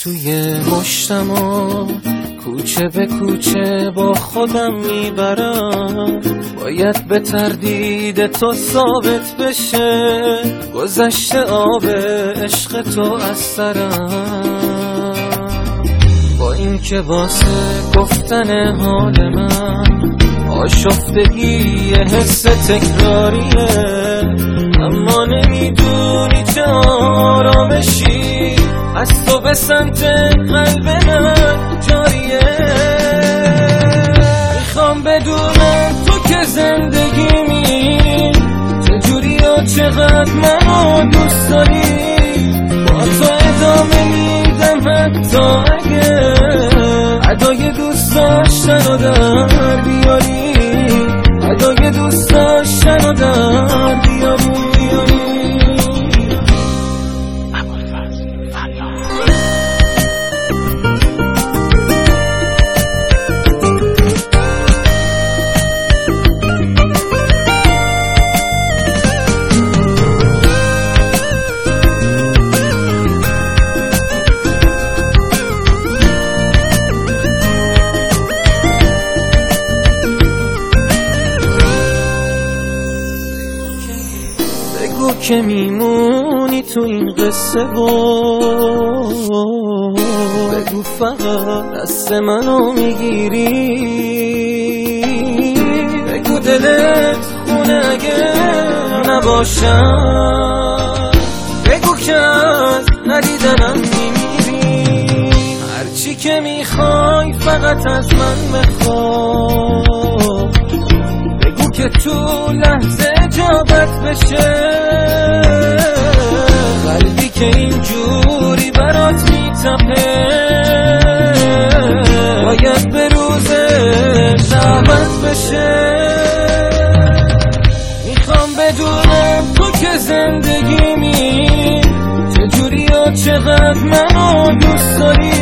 توی مشتم و کوچه به کوچه با خودم میبرم، باید به تردید تو ثابت بشه گذشته آب عشق تو از سرم. با این که واسه گفتن حال من آشفتگی حس تکراریه، اما نمیدونی چه آرامشی از تو به سمت قلب من جاریه. میخوام بدونم تو که زندگیمی چجوری و چقدر منو دوست داری، با تو ادامه میدم حتی اگه ادای دوست داشتن رو در بیاری، ادای دوست داشتن رو در بیاری. بگو که میمونی تو این قصه و بگو فقط دست منو میگیری، بگو دلت خونه اگه نباشم، بگو که از ندیدنم میمیری، هرچی که میخوای فقط از من بخوای، بگو که تو لحظه اجابت بشه، قلبی که اینجوری برات میتپه باید به روز دعوت بشه. میخوام بدونم تو که زندگیمی چجوری و چقدر منو دوست داری،